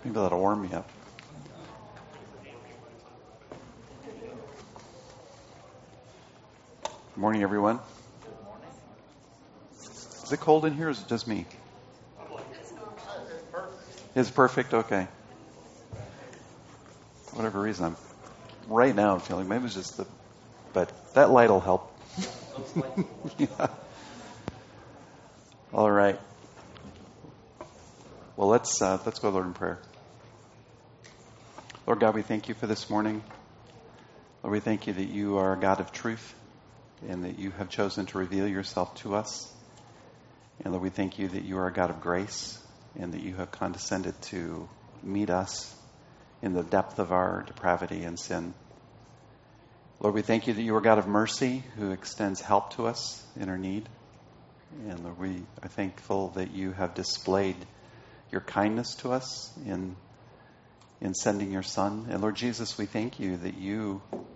Maybe that'll warm me up. Good morning, everyone. Is it cold in here, or is it just me? It's perfect? Okay. For whatever reason, right now I'm feeling, maybe it's just but that light will help. Yeah. All right. Well, let's go, Lord, in prayer. Lord God, we thank you for this morning. Lord, we thank you that you are a God of truth and that you have chosen to reveal yourself to us. And Lord, we thank you that you are a God of grace and that you have condescended to meet us in the depth of our depravity and sin. Lord, we thank you that you are a God of mercy who extends help to us in our need. And Lord, we are thankful that you have displayed your kindness to us in sending your Son. And Lord Jesus, we thank you that you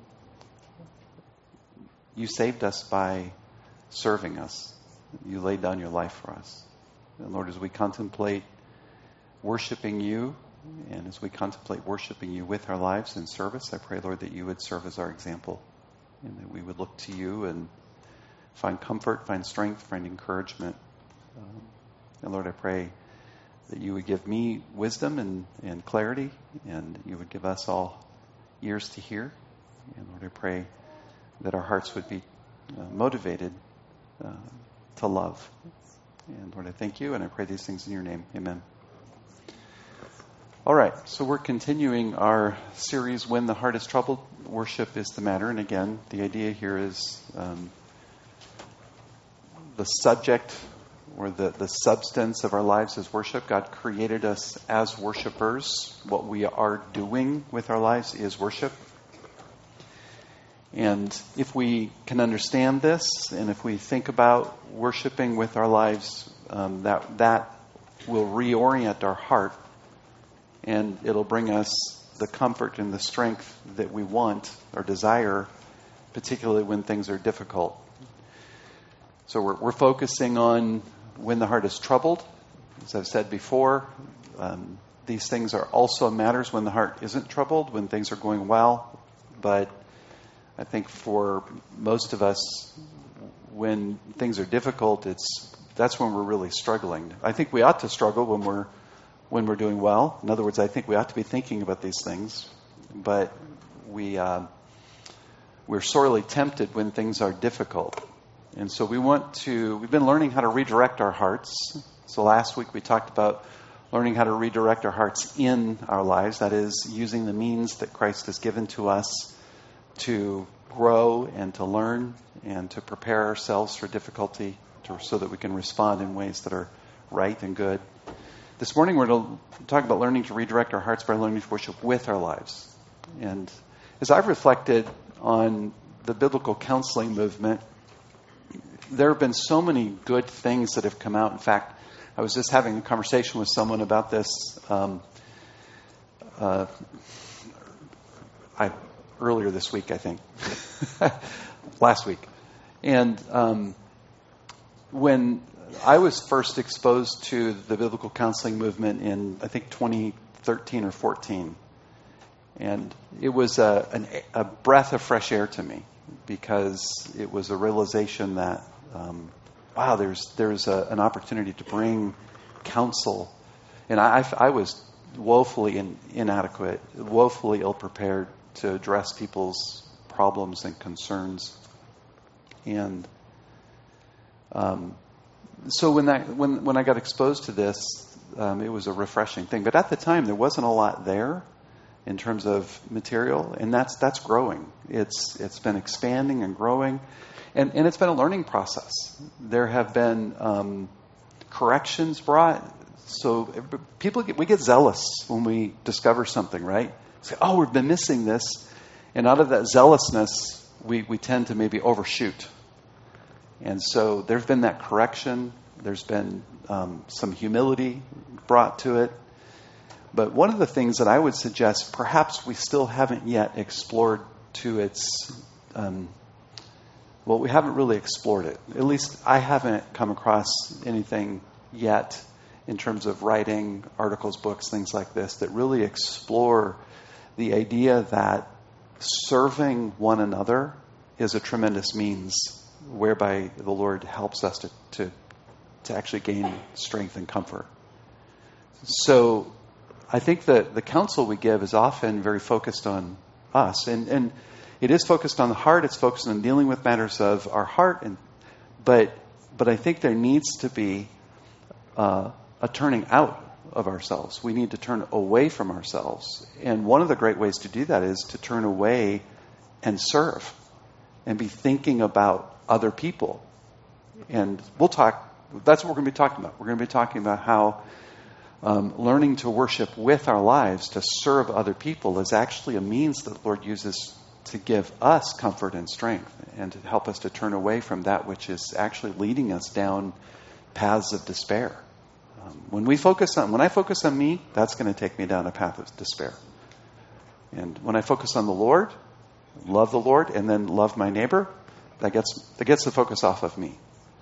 saved us by serving us. You laid down your life for us. And Lord, as we contemplate worshiping you, and as we contemplate worshiping you with our lives in service, I pray, Lord, that you would serve as our example, and that we would look to you and find comfort, find strength, find encouragement. And Lord, I pray that you would give me wisdom and clarity, and you would give us all ears to hear. And Lord, I pray that our hearts would be motivated to love. And Lord, I thank you, and I pray these things in your name. Amen. All right, so we're continuing our series, When the Heart is Troubled, Worship is the Matter. And again, the idea here is the subject or the substance of our lives is worship. God created us as worshipers. What we are doing with our lives is worship. And if we can understand this, and if we think about worshiping with our lives, that will reorient our heart, and it'll bring us the comfort and the strength that we want or desire, particularly when things are difficult. So we're focusing on when the heart is troubled. As I've said before, these things are also matters when the heart isn't troubled, when things are going well. But I think for most of us, when things are difficult, that's when we're really struggling. I think we ought to struggle when we're doing well. In other words, I think we ought to be thinking about these things, but we're sorely tempted when things are difficult. And so we've been learning how to redirect our hearts. So last week we talked about learning how to redirect our hearts in our lives. That is, using the means that Christ has given to us to grow and to learn and to prepare ourselves for difficulty so that we can respond in ways that are right and good. This morning we're going to talk about learning to redirect our hearts by learning to worship with our lives. And as I've reflected on the biblical counseling movement, there have been so many good things that have come out. In fact, I was just having a conversation with someone about this earlier this week, I think. Last week. And when I was first exposed to the biblical counseling movement in, I think, 2013 or 14. And it was a breath of fresh air to me, because it was a realization that, wow, there's an opportunity to bring counsel. And I was woefully inadequate, woefully ill-prepared to address people's problems and concerns. And so when I got exposed to this, it was a refreshing thing. But at the time, there wasn't a lot there in terms of material, and that's growing. It's been expanding and growing, and it's been a learning process. There have been corrections brought. So we get zealous when we discover something, right? Say, oh, we've been missing this, and out of that zealousness, we tend to maybe overshoot. And so there's been that correction. There's been some humility brought to it. But one of the things that I would suggest, perhaps we still haven't yet explored to its, we haven't really explored it. At least I haven't come across anything yet in terms of writing articles, books, things like this, that really explore the idea that serving one another is a tremendous means whereby the Lord helps us to actually gain strength and comfort. So I think that the counsel we give is often very focused on us. And it is focused on the heart. It's focused on dealing with matters of our heart. But I think there needs to be a turning out of ourselves. We need to turn away from ourselves. And one of the great ways to do that is to turn away and serve and be thinking about other people. And that's what we're going to be talking about. We're going to be talking about how learning to worship with our lives, to serve other people, is actually a means that the Lord uses to give us comfort and strength and to help us to turn away from that which is actually leading us down paths of despair. When I focus on me, that's going to take me down a path of despair. And when I focus on the Lord, love the Lord, and then love my neighbor, that gets the focus off of me.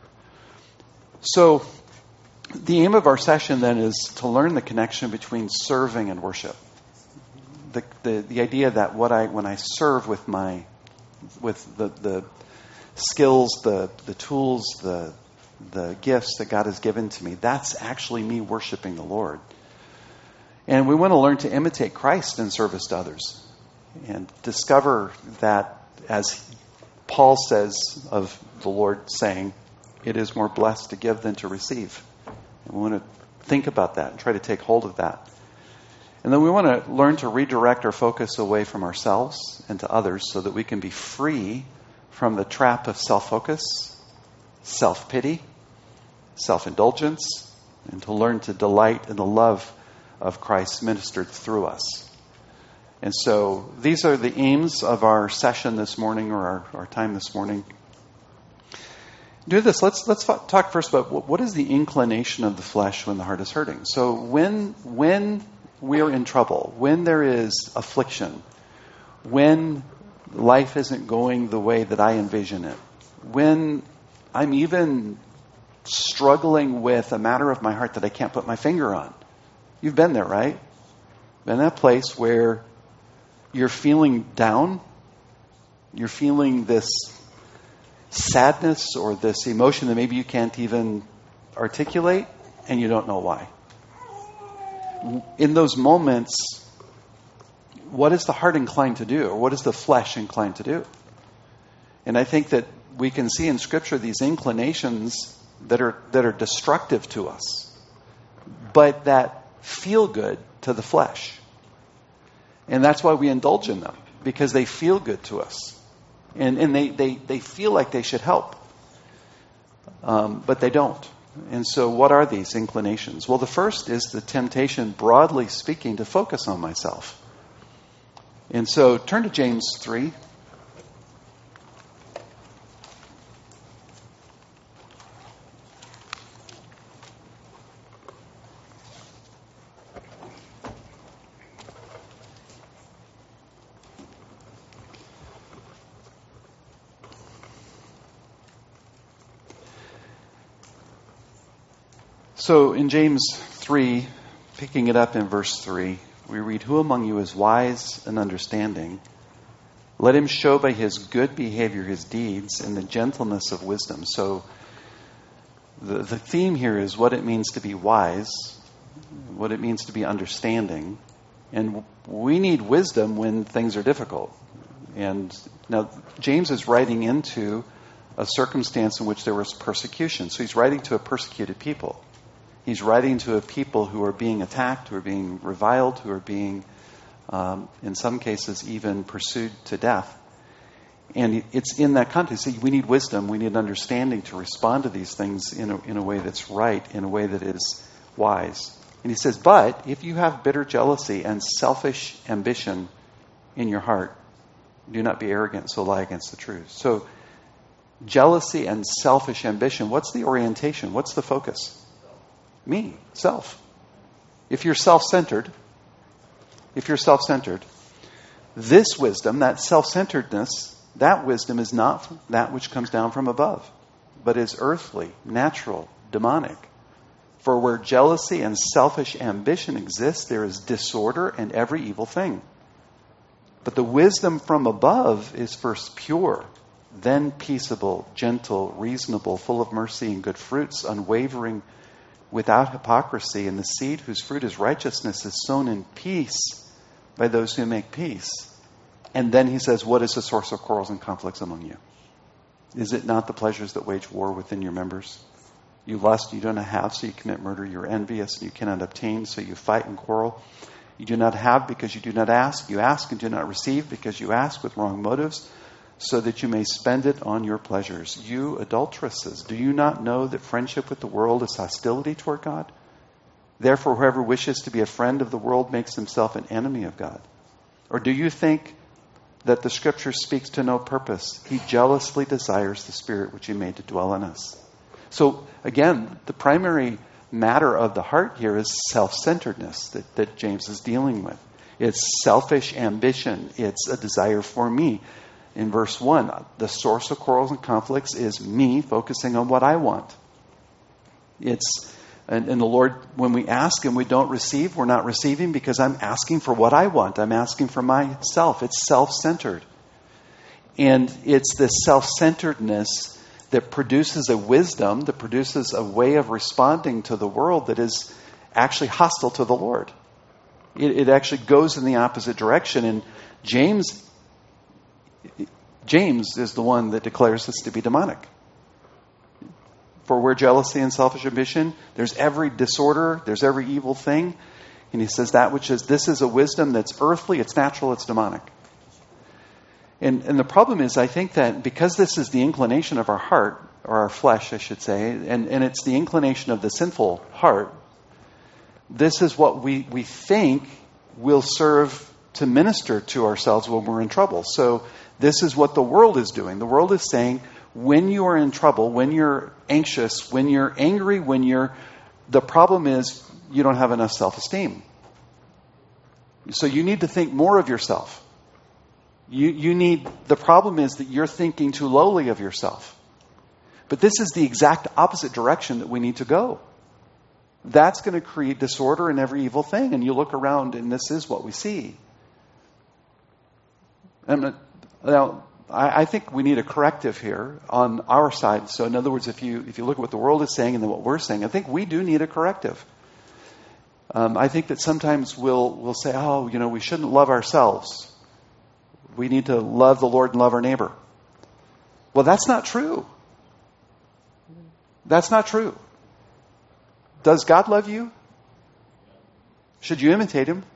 So the aim of our session then is to learn the connection between serving and worship. The idea that when I serve with the skills, the tools, the gifts that God has given to me, that's actually me worshiping the Lord. And we want to learn to imitate Christ in service to others and discover that, as Paul says of the Lord, saying, it is more blessed to give than to receive. And we want to think about that and try to take hold of that. And then we want to learn to redirect our focus away from ourselves and to others so that we can be free from the trap of self-focus, self-pity, self-indulgence, and to learn to delight in the love of Christ ministered through us. And so these are the aims of our session this morning, or our time this morning. Do this. Let's talk first about what is the inclination of the flesh when the heart is hurting. So when we're in trouble, when there is affliction, when life isn't going the way that I envision it, when I'm even struggling with a matter of my heart that I can't put my finger on. You've been there, right? Been in that place where you're feeling down, you're feeling this sadness or this emotion that maybe you can't even articulate, and you don't know why. In those moments, what is the heart inclined to do, or what is the flesh inclined to do? And I think that we can see in Scripture these inclinations that are destructive to us, but that feel good to the flesh. And that's why we indulge in them, because they feel good to us. And they feel like they should help, but they don't. And so what are these inclinations? Well, the first is the temptation, broadly speaking, to focus on myself. And so turn to James 3. So in James 3, picking it up in verse 3, we read, "Who among you is wise and understanding? Let him show by his good behavior his deeds in the gentleness of wisdom." So the theme here is what it means to be wise, what it means to be understanding. And we need wisdom when things are difficult. And now James is writing into a circumstance in which there was persecution. So he's writing to a persecuted people. He's writing to a people who are being attacked, who are being reviled, who are being, in some cases, even pursued to death. And it's in that context that we need wisdom, we need understanding to respond to these things in a way that's right, in a way that is wise. And he says, but if you have bitter jealousy and selfish ambition in your heart, do not be arrogant, so lie against the truth. So jealousy and selfish ambition, what's the orientation? What's the focus? Me, self. If you're self-centered, this wisdom, that self-centeredness, that wisdom is not that which comes down from above, but is earthly, natural, demonic, For where jealousy and selfish ambition exist, there is disorder and every evil thing. But the wisdom from above is first pure, then peaceable, gentle, reasonable, full of mercy and good fruits, unwavering, without hypocrisy. And the seed whose fruit is righteousness is sown in peace by those who make peace. And then he says, what is the source of quarrels and conflicts among you? Is it not the pleasures that wage war within your members? You lust, you do not have, so you commit murder. You are envious, and you cannot obtain, so you fight and quarrel. You do not have because you do not ask. You ask and do not receive because you ask with wrong motives, so that you may spend it on your pleasures. You adulteresses, do you not know that friendship with the world is hostility toward God? Therefore, whoever wishes to be a friend of the world makes himself an enemy of God. Or do you think that the Scripture speaks to no purpose? He jealously desires the Spirit which He made to dwell in us. So, again, the primary matter of the heart here is self-centeredness that James is dealing with. It's selfish ambition. It's a desire for me. In verse 1, the source of quarrels and conflicts is me focusing on what I want. And the Lord, when we ask and we don't receive, we're not receiving because I'm asking for what I want. I'm asking for myself. It's self-centered. And it's this self-centeredness that produces a wisdom, that produces a way of responding to the world that is actually hostile to the Lord. It actually goes in the opposite direction. And James is the one that declares this to be demonic. For where jealousy and selfish ambition, there's every disorder, there's every evil thing. And he says this is a wisdom that's earthly, it's natural, it's demonic. And the problem is, I think that because this is the inclination of our heart, or our flesh, I should say, and it's the inclination of the sinful heart, this is what we think will serve to minister to ourselves when we're in trouble. So this is what the world is doing. The world is saying, when you are in trouble, when you're anxious, when you're angry, the problem is you don't have enough self-esteem. So you need to think more of yourself. The problem is that you're thinking too lowly of yourself. But this is the exact opposite direction that we need to go. That's going to create disorder in every evil thing. And you look around and this is what we see. I think we need a corrective here on our side. So in other words, if you look at what the world is saying and then what we're saying, I think we do need a corrective. I think that sometimes we'll say, we shouldn't love ourselves. We need to love the Lord and love our neighbor. Well, that's not true. That's not true. Does God love you? Should you imitate Him?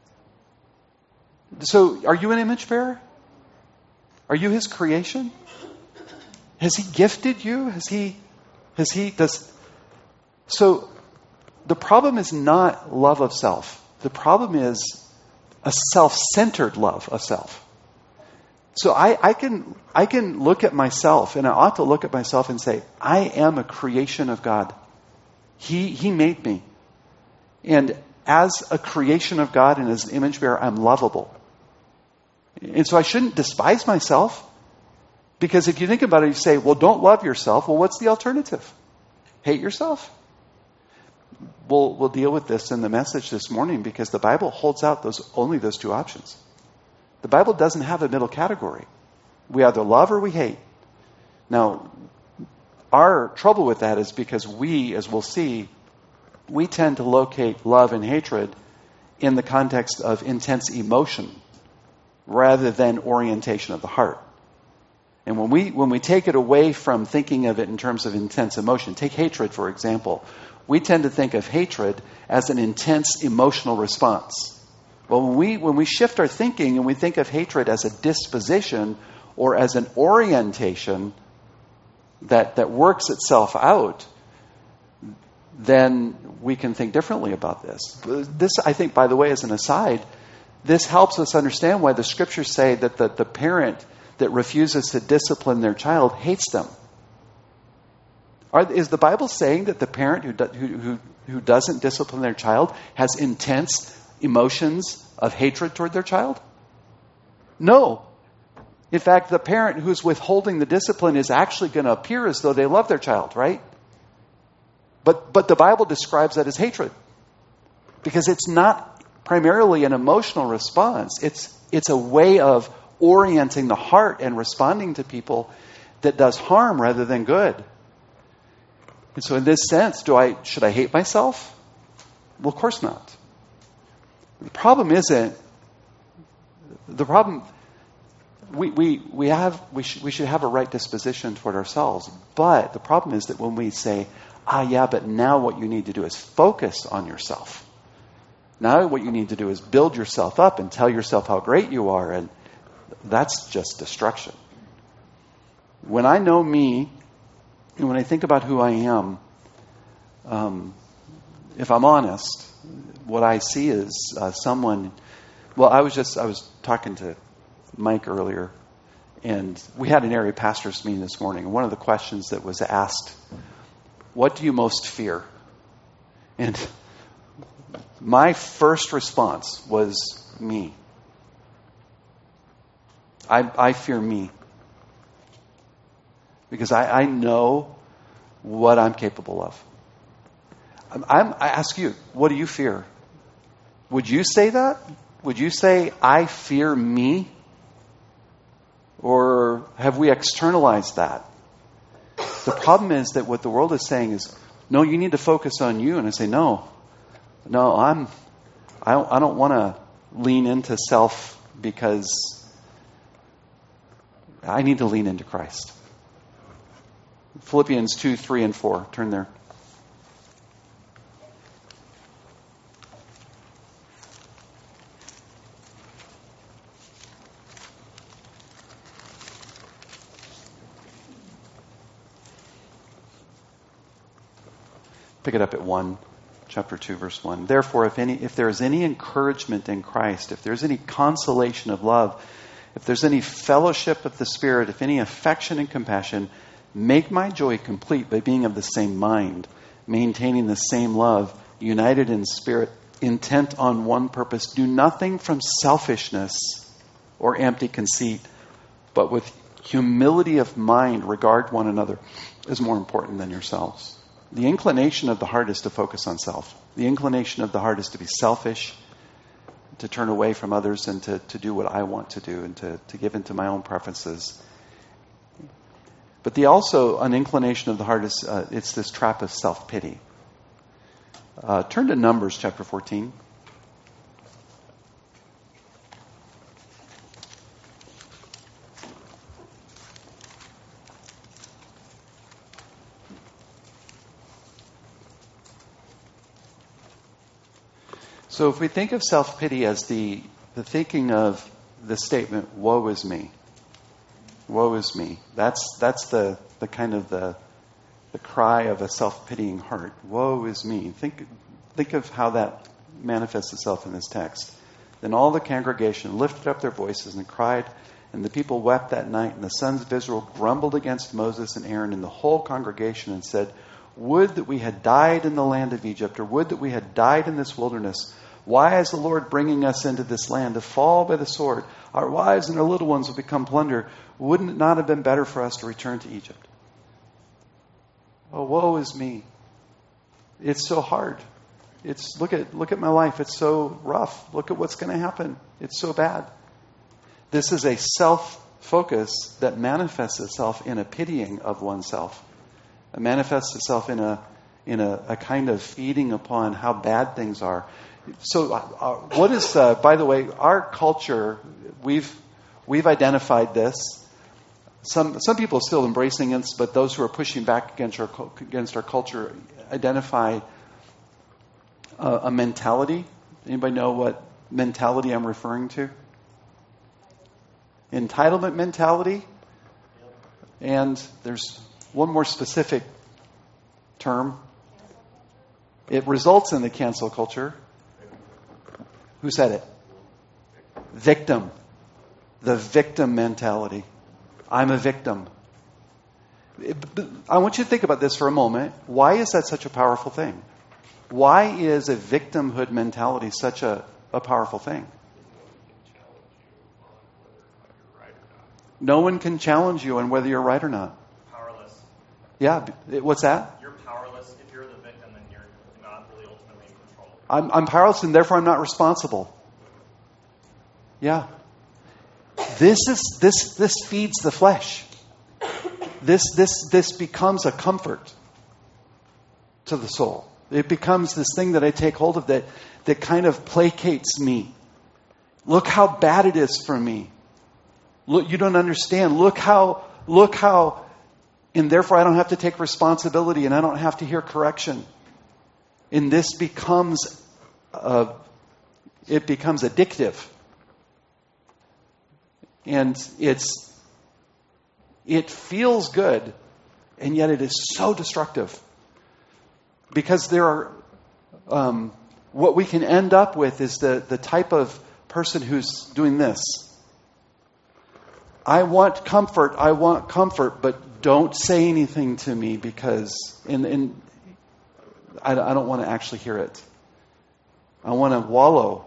So, are you an image bearer? Are you His creation? Has He gifted you? So, the problem is not love of self. The problem is a self-centered love of self. So I can look at myself, and I ought to look at myself and say, I am a creation of God. He made me. And as a creation of God and as an image bearer, I'm lovable. And so I shouldn't despise myself. Because if you think about it, you say, well, don't love yourself. Well, what's the alternative? Hate yourself? We'll deal with this in the message this morning because the Bible holds out only those two options. The Bible doesn't have a middle category. We either love or we hate. Now, our trouble with that is because we, as we'll see, we tend to locate love and hatred in the context of intense emotion rather than orientation of the heart. And when we take it away from thinking of it in terms of intense emotion, take hatred, for example, we tend to think of hatred as an intense emotional response. Well, when we shift our thinking and we think of hatred as a disposition or as an orientation that works itself out, then we can think differently about this. This, I think, by the way, as an aside, this helps us understand why the Scriptures say that the parent that refuses to discipline their child hates them. Is the Bible saying that the parent who doesn't discipline their child has intense emotions of hatred toward their child? No. In fact, the parent who's withholding the discipline is actually going to appear as though they love their child, right? But the Bible describes that as hatred. Because it's not primarily an emotional response. It's a way of orienting the heart and responding to people that does harm rather than good. And so in this sense, should I hate myself? Well, of course not. The problem we should have a right disposition toward ourselves. But the problem is that when we say, but now what you need to do is focus on yourself. Now what you need to do is build yourself up and tell yourself how great you are. And that's just destruction. When I know me, and when I think about who I am, if I'm honest, what I see is someone. Well, I was talking to Mike earlier, and we had an area pastors meeting this morning. And one of the questions that was asked, "What do you most fear?" And my first response was me. I fear me. Because I know what I'm capable of. I ask you, what do you fear? Would you say that? Would you say, I fear me? Or have we externalized that? The problem is that what the world is saying is, no, you need to focus on you. And I say, no, I don't want to lean into self because I need to lean into Christ. Philippians 2, 3, and 4. Turn there. Pick it up at 1, chapter 2, verse 1. Therefore, if there is any encouragement in Christ, if there's any consolation of love, if there's any fellowship of the Spirit, if any affection and compassion, make my joy complete by being of the same mind, maintaining the same love, united in spirit, intent on one purpose. Do nothing from selfishness or empty conceit, but with humility of mind regard one another as more important than yourselves. The inclination of the heart is to focus on self. The inclination of the heart is to be selfish, to turn away from others and to do what I want to do and to give into my own preferences. But an inclination of the heart is it's this trap of self-pity. Turn to Numbers chapter 14. So if we think of self-pity as the thinking of the statement, woe is me. Woe is me. That's the kind of the cry of a self-pitying heart. Woe is me. Think of how that manifests itself in this text. Then all the congregation lifted up their voices and cried, and the people wept that night, and the sons of Israel grumbled against Moses and Aaron and the whole congregation and said, would that we had died in the land of Egypt, or would that we had died in this wilderness. Why is the Lord bringing us into this land to fall by the sword? Our wives and our little ones will become plunder. Wouldn't it not have been better for us to return to Egypt? Oh, woe is me. It's so hard. Look at my life. It's so rough. Look at what's going to happen. It's so bad. This is a self-focus that manifests itself in a pitying of oneself. It manifests itself in a kind of feeding upon how bad things are. So, what is? By the way, our culture. We've identified this. Some people are still embracing it, but those who are pushing back against our culture identify a mentality. Anybody know what mentality I'm referring to? Entitlement mentality. And there's one more specific term. It results in the cancel culture. Who said it? Victim. The victim mentality. I'm a victim. I want you to think about this for a moment. Why is that such a powerful thing? Why is a victimhood mentality such a powerful thing? No one can challenge you on whether you're right or not. Powerless. Yeah. What's that? You're powerless if you're the victim. I'm powerless and therefore I'm not responsible. Yeah. This feeds the flesh. This becomes a comfort to the soul. It becomes this thing that I take hold of that kind of placates me. Look how bad it is for me. Look, you don't understand. Look how, and therefore I don't have to take responsibility and I don't have to hear correction. And this becomes addictive. And it feels good, and yet it is so destructive. Because there are, what we can end up with is the type of person who's doing this. I want comfort, but don't say anything to me because and I don't want to actually hear it. I want to wallow.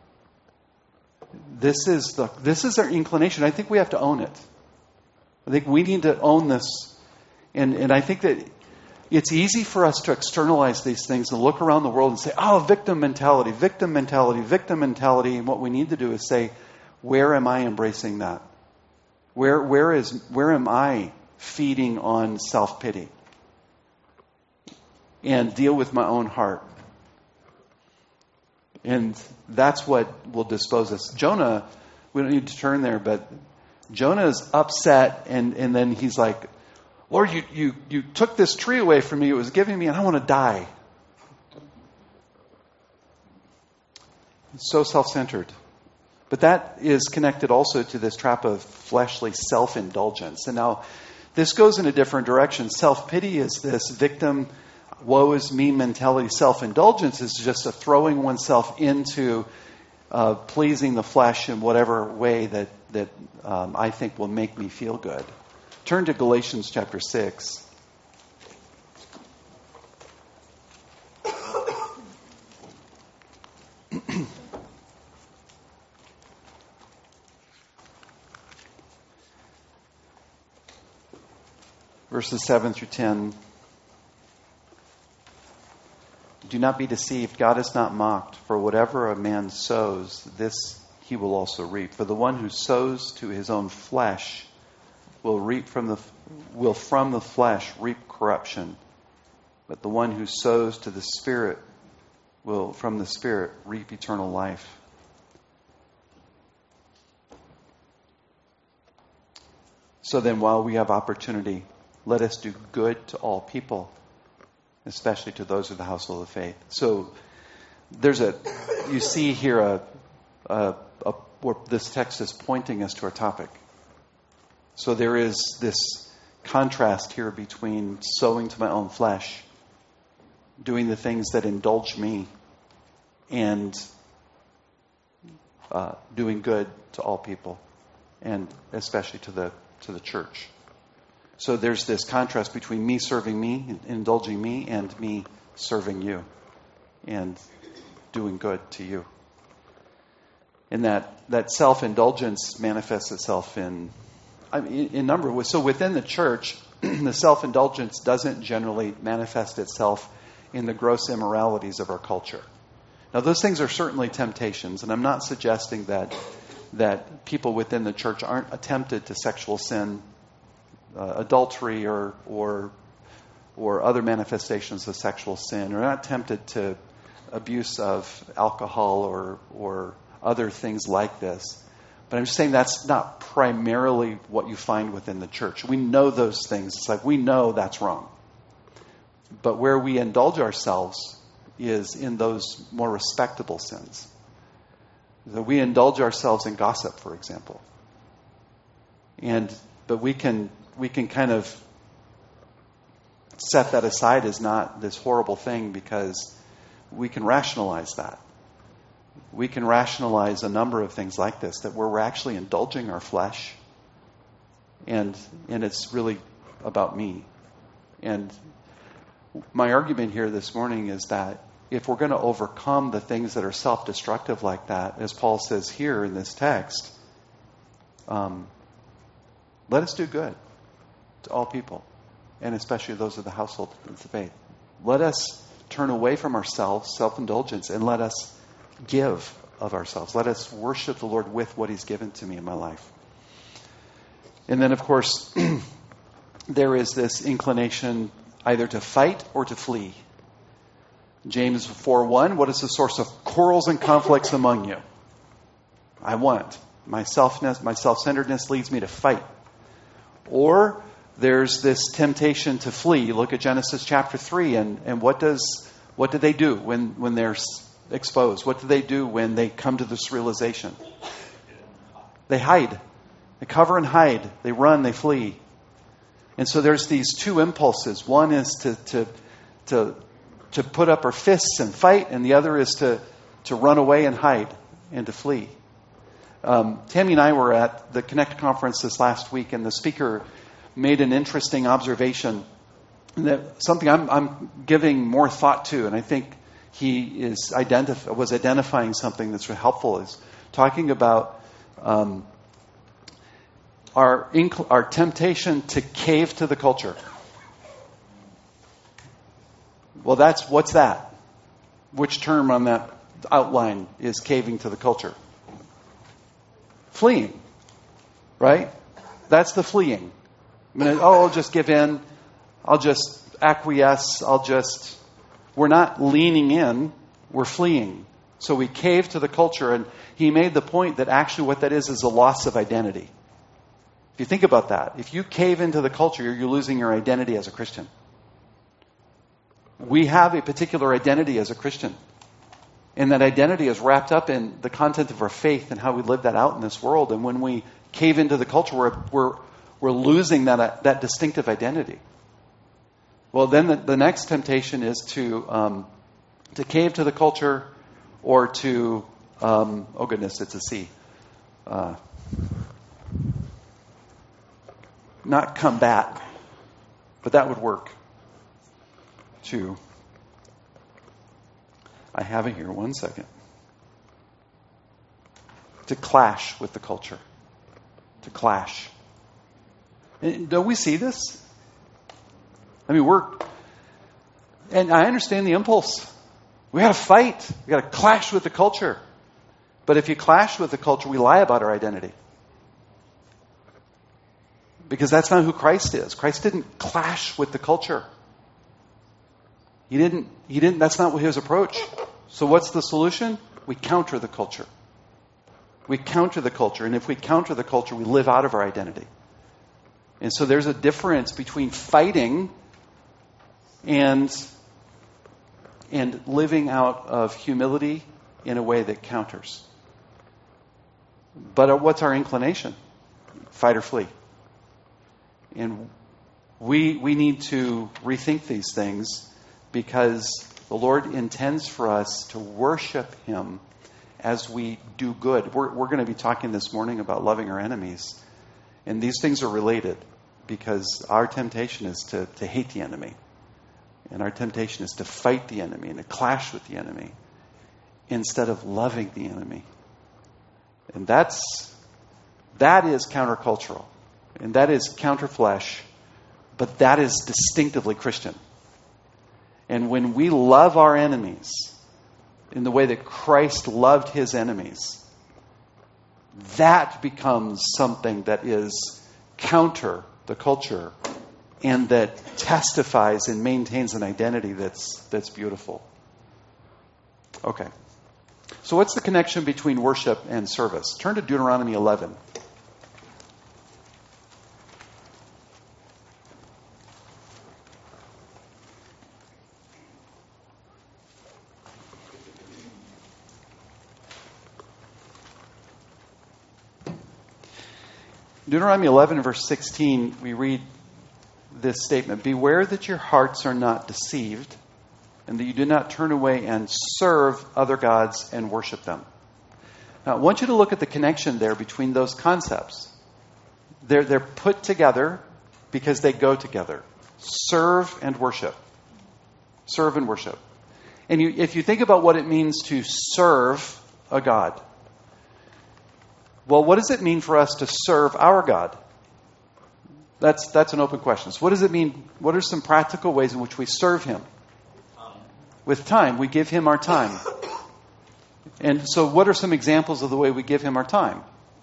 This is our inclination. I think we have to own it. I think we need to own this. And I think that it's easy for us to externalize these things and look around the world and say, oh, victim mentality. And what we need to do is say, where am I embracing that? Where am I feeding on self-pity? And deal with my own heart. And that's what will dispose us. Jonah, we don't need to turn there, but Jonah is upset and then he's like, Lord, you took this tree away from me. It was giving me, and I want to die. It's so self-centered. But that is connected also to this trap of fleshly self-indulgence. And now, this goes in a different direction. Self-pity is this victim, woe is me mentality. Self-indulgence is just a throwing oneself into pleasing the flesh in whatever way that I think will make me feel good. Turn to Galatians chapter 6. Verses 7 through 10. Do not be deceived. God is not mocked. For whatever a man sows, this he will also reap. For the one who sows to his own flesh will from the flesh reap corruption. But the one who sows to the Spirit will from the Spirit reap eternal life. So then, while we have opportunity, let us do good to all people, especially to those of the household of faith. So you see here where this text is pointing us to our topic. So there is this contrast here between sowing to my own flesh, doing the things that indulge me, and doing good to all people, and especially to the church. So there's this contrast between me serving me, indulging me, and me serving you and doing good to you. And that self-indulgence manifests itself in a number of ways. So within the church, the self-indulgence doesn't generally manifest itself in the gross immoralities of our culture. Now, those things are certainly temptations, and I'm not suggesting that people within the church aren't tempted to sexual sin, adultery, or other manifestations of sexual sin, or not tempted to abuse of alcohol or other things like this. But I'm just saying that's not primarily what you find within the church. We know those things. It's like we know that's wrong. But where we indulge ourselves is in those more respectable sins. So we indulge ourselves in gossip, for example. But we can kind of set that aside as not this horrible thing because we can rationalize that. We can rationalize a number of things like this, that where we're actually indulging our flesh, and it's really about me. And my argument here this morning is that if we're going to overcome the things that are self-destructive like that, as Paul says here in this text, let us do good to all people, and especially those of the household of the faith. Let us turn away from ourselves, self-indulgence, and let us give of ourselves. Let us worship the Lord with what He's given to me in my life. And then, of course, there is this inclination either to fight or to flee. James 4:1, what is the source of quarrels and conflicts among you? I want. My self-centeredness leads me to fight. Or there's this temptation to flee. Look at Genesis chapter 3, and what do they do when they're exposed? What do they do when they come to this realization? They hide. They cover and hide. They run, they flee. And so there's these two impulses. One is to put up our fists and fight, and the other is to run away and hide and to flee. Tammy and I were at the Connect conference this last week, and the speaker made an interesting observation, that something I'm giving more thought to, and I think he was identifying something that's really helpful, is talking about our temptation to cave to the culture. Well, what's that? Which term on that outline is caving to the culture? Fleeing, right? That's the fleeing. I'll just give in. I'll just acquiesce. We're not leaning in. We're fleeing. So we cave to the culture, and he made the point that actually what that is a loss of identity. If you think about that, if you cave into the culture, you're losing your identity as a Christian. We have a particular identity as a Christian. And that identity is wrapped up in the content of our faith and how we live that out in this world. And when we cave into the culture, we're losing that distinctive identity. Well, then the next temptation is to cave to the culture, or to oh goodness, it's a C. Not combat, but that would work. I have it here, 1 second. To clash with the culture. To clash. And don't we see this? And I understand the impulse. We got to fight. We got to clash with the culture. But if you clash with the culture, we lie about our identity. Because that's not who Christ is. Christ didn't clash with the culture. He didn't, that's not his approach. So what's the solution? We counter the culture. We counter the culture. And if we counter the culture, we live out of our identity. And so there's a difference between fighting and living out of humility in a way that counters. But what's our inclination? Fight or flee. And we need to rethink these things, because the Lord intends for us to worship Him as we do good. We're going to be talking this morning about loving our enemies. And these things are related, because our temptation is to hate the enemy. And our temptation is to fight the enemy and to clash with the enemy instead of loving the enemy. And that is countercultural. And that is counterflesh. But that is distinctively Christian. And when we love our enemies in the way that Christ loved His enemies, that becomes something that is counter the culture and that testifies and maintains an identity that's beautiful. Okay. So what's the connection between worship and service? Turn to Deuteronomy 11. Deuteronomy 11, verse 16, we read this statement: "Beware that your hearts are not deceived, and that you do not turn away and serve other gods and worship them." Now, I want you to look at the connection there between those concepts. They're put together because they go together. Serve and worship. Serve and worship. And if you think about what it means to serve a God, well, what does it mean for us to serve our God? That's an open question. So what does it mean? What are some practical ways in which we serve Him? With time. We give him our time. And so what are some examples of the way we give him our time?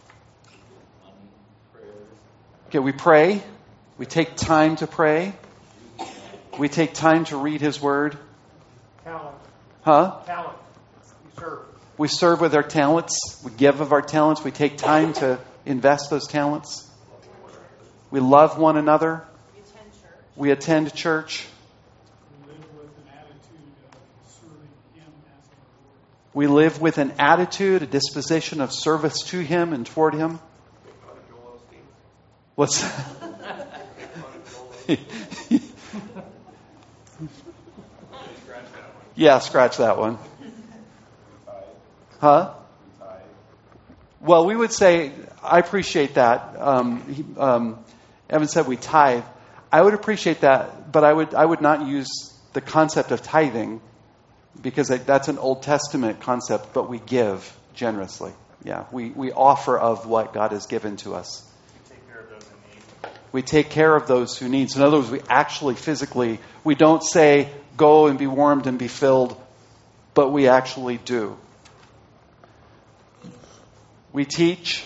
Okay, we pray. We take time to pray. We take time to read his word. Talent. Huh? Talent. We serve. We serve with our talents. We give of our talents. We take time to invest those talents. We love one another. We attend church. We live with an attitude, a disposition of service to him and toward him. What's Yeah, scratch that one. Huh? Well, we would say, I appreciate that. Evan said we tithe. I would appreciate that, but I would not use the concept of tithing because that's an Old Testament concept, but we give generously. Yeah, we offer of what God has given to us. We take care of those who need. So in other words, we actually physically, we don't say, go and be warmed and be filled, but we actually do. We teach.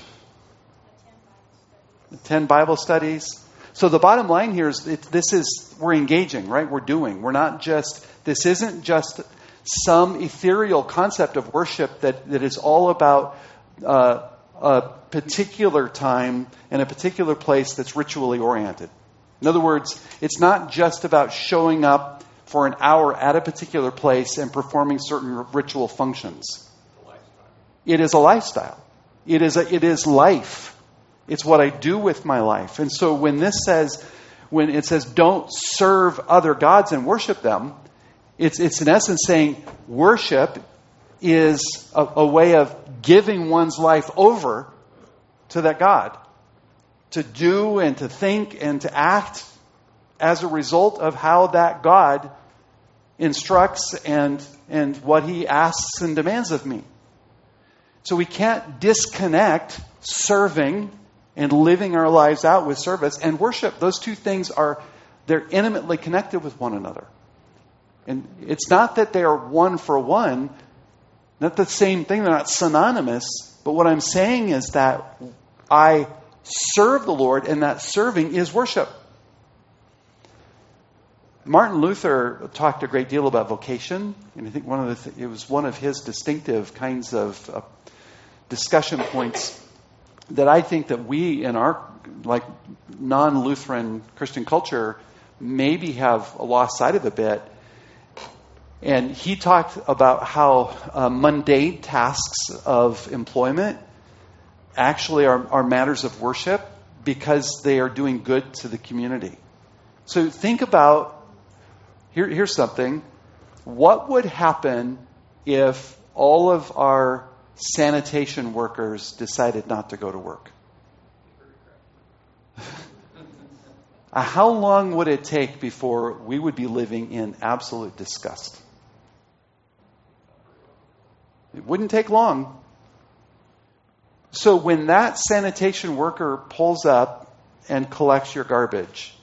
Attend Bible studies. So the bottom line here is we're engaging, right? We're doing. We're not just, this isn't just some ethereal concept of worship that is all about a particular time and a particular place that's ritually oriented. In other words, it's not just about showing up for an hour at a particular place and performing certain ritual functions. It is a lifestyle. It is life. It's what I do with my life. And so when it says don't serve other gods and worship them, it's in essence saying worship is a way of giving one's life over to that God, to do and to think and to act as a result of how that God instructs and what he asks and demands of me. So we can't disconnect serving and living our lives out with service and worship. Those two things they're intimately connected with one another. And it's not that they are one for one, not the same thing, they're not synonymous, but what I'm saying is that I serve the Lord and that serving is worship. Martin Luther talked a great deal about vocation, and I think it was one of his distinctive kinds of discussion points that I think that we in our non-Lutheran Christian culture maybe have lost sight of a bit. And he talked about how mundane tasks of employment actually are matters of worship because they are doing good to the community. So think about, here's something. What would happen if all of our sanitation workers decided not to go to work? How long would it take before we would be living in absolute disgust? It wouldn't take long. So when that sanitation worker pulls up and collects your garbage,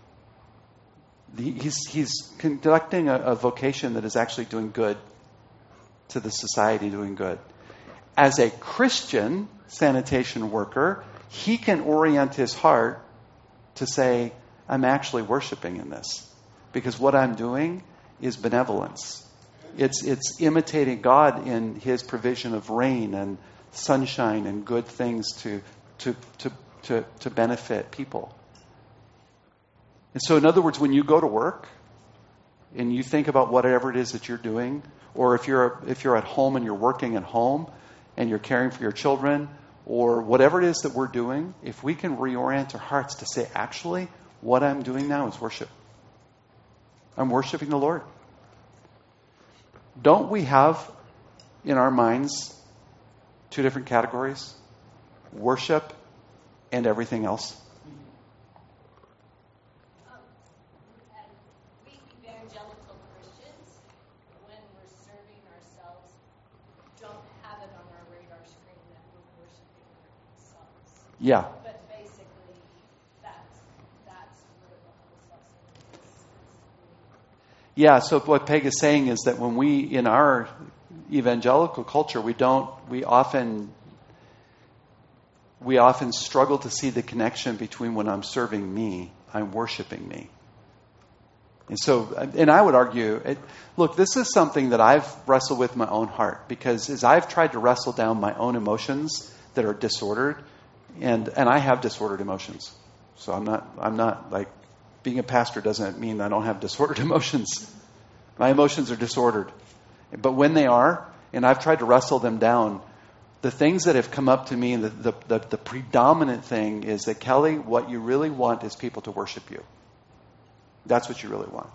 he's conducting a vocation that is actually doing good to the society, doing good. As a Christian sanitation worker, he can orient his heart to say, I'm actually worshiping in this. Because what I'm doing is benevolence. It's imitating God in his provision of rain and sunshine and good things to benefit people. And so in other words, when you go to work and you think about whatever it is that you're doing, or if you're at home and you're working at home and you're caring for your children, or whatever it is that we're doing, if we can reorient our hearts to say, actually, what I'm doing now is worship. I'm worshiping the Lord. Don't we have in our minds two different categories? Worship and everything else. We evangelical Christians, when we're serving ourselves, don't have it on our radar screen that we're worshiping ourselves. Yeah. But basically, that's where the whole lesson is. Yeah, so what Peg is saying is that when we, in our evangelical culture, we often struggle to see the connection between when I'm serving me, I'm worshiping me. And I would argue, look, this is something that I've wrestled with in my own heart, because as I've tried to wrestle down my own emotions that are disordered, and I have disordered emotions. So I'm not like, being a pastor doesn't mean I don't have disordered emotions. My emotions are disordered. But when they are, and I've tried to wrestle them down, the things that have come up to me, the predominant thing is that, Kelly, what you really want is people to worship you. That's what you really want.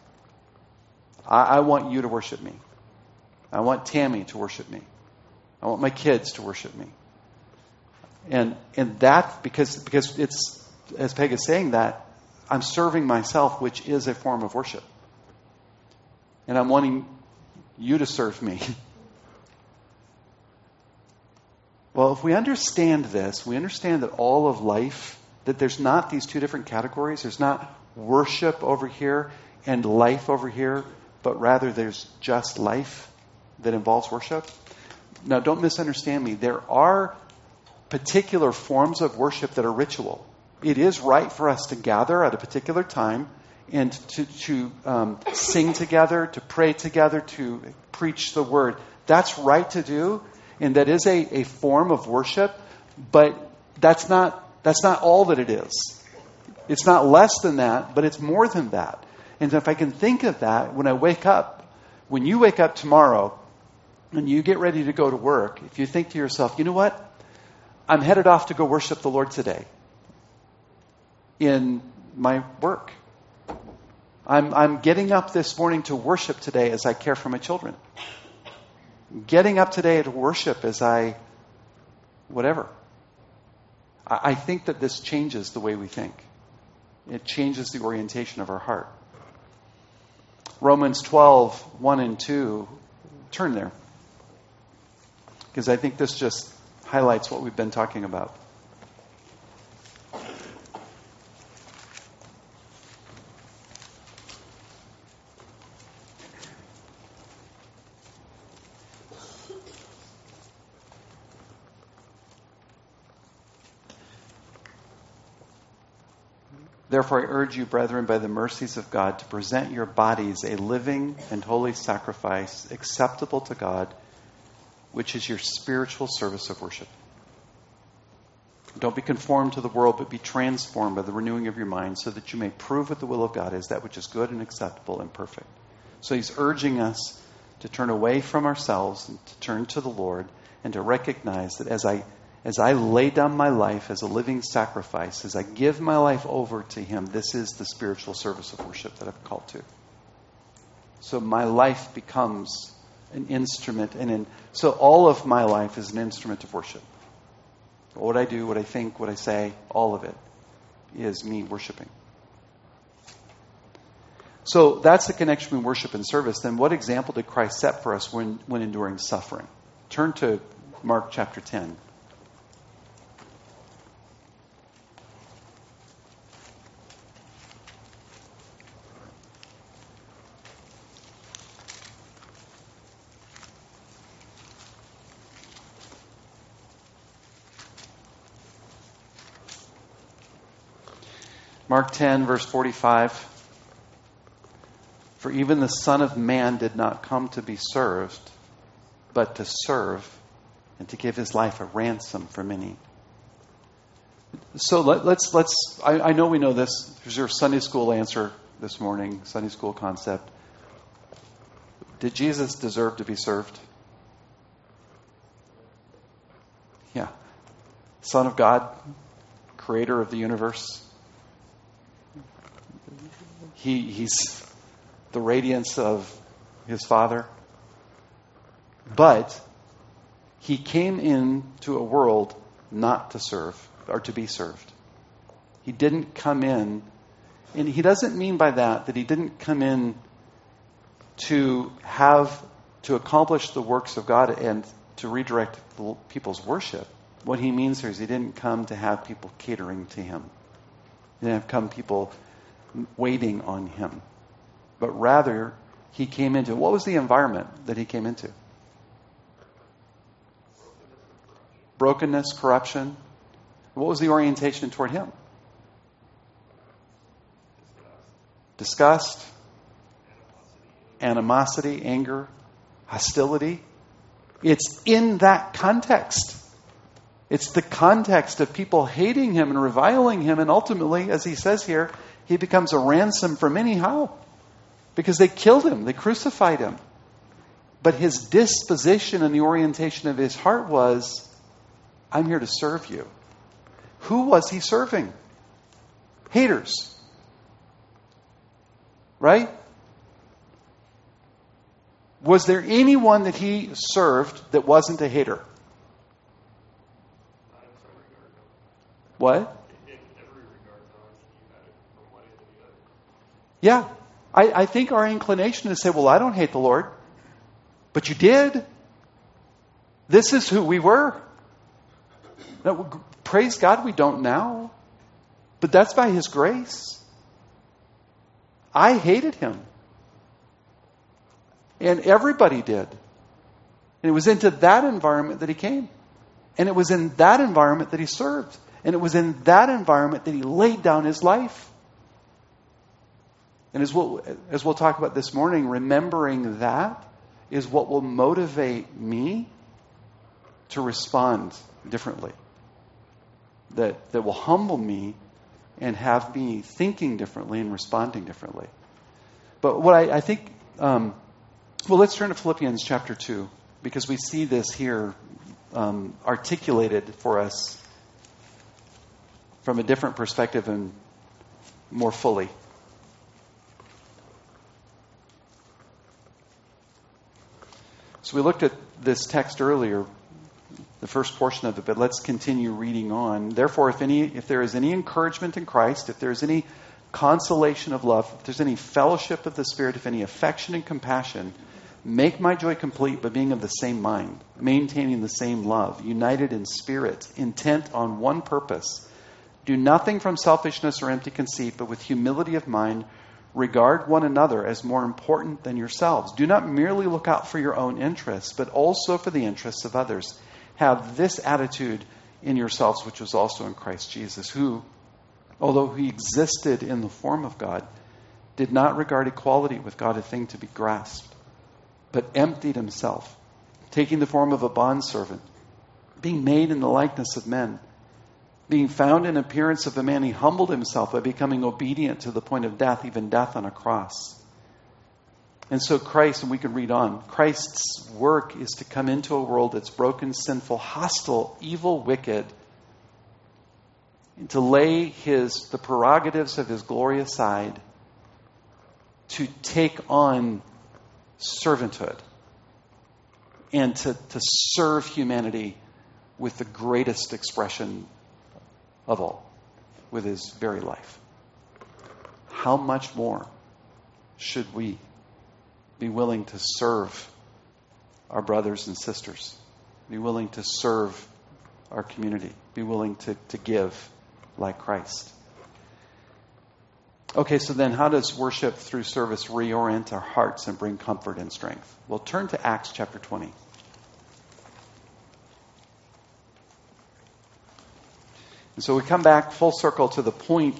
I want you to worship me. I want Tammy to worship me. I want my kids to worship me. And that, because it's, as Peg is saying, that I'm serving myself, which is a form of worship. And I'm wanting you to serve me. Well, if we understand this, we understand that all of life, that there's not these two different categories. There's not worship over here and life over here, but rather there's just life that involves worship. Now, don't misunderstand me. There are particular forms of worship that are ritual. It is right for us to gather at a particular time and to sing together, to pray together, to preach the word. That's right to do, and that is a form of worship, but that's not all that it is. It's not less than that, but it's more than that. And if I can think of that when I wake up, when you wake up tomorrow and you get ready to go to work, if you think to yourself, you know what? I'm headed off to go worship the Lord today in my work. I'm getting up this morning to worship today as I care for my children. Getting up today to worship as whatever. I think that this changes the way we think. It changes the orientation of our heart. Romans 12, 1 and 2. Turn there. Because I think this just highlights what we've been talking about. Therefore, I urge you, brethren, by the mercies of God, to present your bodies a living and holy sacrifice acceptable to God, which is your spiritual service of worship. Don't be conformed to the world, but be transformed by the renewing of your mind, so that you may prove what the will of God is, that which is good and acceptable and perfect. So he's urging us to turn away from ourselves and to turn to the Lord, and to recognize that as I lay down my life as a living sacrifice, as I give my life over to Him, this is the spiritual service of worship that I've called to. So my life becomes an instrument, so all of my life is an instrument of worship. What I do, what I think, what I say, all of it is me worshiping. So that's the connection between worship and service. Then what example did Christ set for us when enduring suffering? Turn to Mark chapter 10. Mark 10, verse 45. For even the Son of Man did not come to be served, but to serve and to give His life a ransom for many. So let's. I know we know this. Here's your Sunday school answer this morning, Sunday school concept. Did Jesus deserve to be served? Yeah. Son of God, creator of the universe. He's the radiance of His Father. But He came into a world not to serve, or to be served. He didn't come in, and He doesn't mean by that He didn't come in to accomplish the works of God and to redirect people's worship. What He means here is He didn't come to have people catering to Him. He didn't come people waiting on Him. but rather he came into, what was the environment that he came into? Brokenness, corruption. What was the orientation toward him? Disgust, animosity, anger, hostility. It's in that context. It's the context of people hating him and reviling him, and ultimately, as he says here, he becomes a ransom for many. How? Because they killed him, they crucified him. But his disposition and the orientation of his heart was, I'm here to serve you. Who was he serving? Haters. Right? Was there anyone that he served that wasn't a hater? What? In every regard, you had it from one end to the other. Yeah. I think our inclination is to say, well, I don't hate the Lord. But you did. This is who we were. Now, praise God we don't now. But that's by His grace. I hated him. And everybody did. And it was into that environment that he came. And it was in that environment that he served. And it was in that environment that he laid down his life. And as we'll talk about this morning, remembering that is what will motivate me to respond differently. That will humble me and have me thinking differently and responding differently. But what I think, well, let's turn to Philippians chapter 2, because we see this here articulated for us from a different perspective and more fully. So we looked at this text earlier, the first portion of it, but let's continue reading on. Therefore, if there is any encouragement in Christ, if there is any consolation of love, if there's any fellowship of the Spirit, if any affection and compassion, make my joy complete by being of the same mind, maintaining the same love, united in spirit, intent on one purpose. Do nothing from selfishness or empty conceit, but with humility of mind, regard one another as more important than yourselves. Do not merely look out for your own interests, but also for the interests of others. Have this attitude in yourselves, which was also in Christ Jesus, who, although he existed in the form of God, did not regard equality with God a thing to be grasped, but emptied himself, taking the form of a bondservant, being made in the likeness of men. Being found in appearance of a man, he humbled himself by becoming obedient to the point of death, even death on a cross. And so Christ, and we can read on, Christ's work is to come into a world that's broken, sinful, hostile, evil, wicked, and to lay the prerogatives of his glory aside, to take on servanthood, and to serve humanity with the greatest expression of all, with his very life. How much more should we be willing to serve our brothers and sisters, be willing to serve our community, be willing to give like Christ? Okay, so then how does worship through service reorient our hearts and bring comfort and strength? Well, turn to Acts chapter 20. And so we come back full circle to the point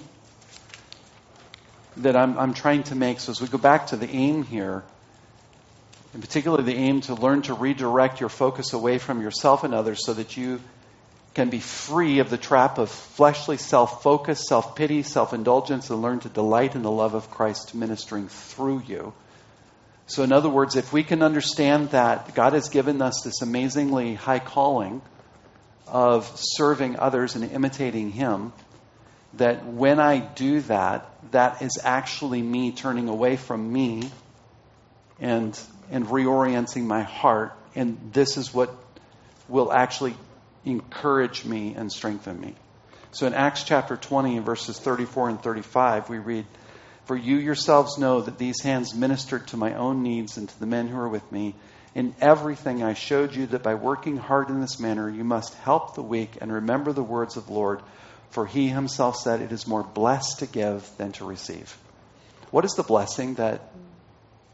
that I'm trying to make. So as we go back to the aim here, in particular the aim to learn to redirect your focus away from yourself and others so that you can be free of the trap of fleshly self-focus, self-pity, self-indulgence, and learn to delight in the love of Christ ministering through you. So in other words, if we can understand that God has given us this amazingly high calling of serving others and imitating Him, that when I do that, that is actually me turning away from me and reorienting my heart. And this is what will actually encourage me and strengthen me. So in Acts chapter 20, verses 34 and 35, we read, "For you yourselves know that these hands ministered to my own needs and to the men who are with me. In everything I showed you that by working hard in this manner, you must help the weak and remember the words of the Lord, for He Himself said, it is more blessed to give than to receive." What is the blessing that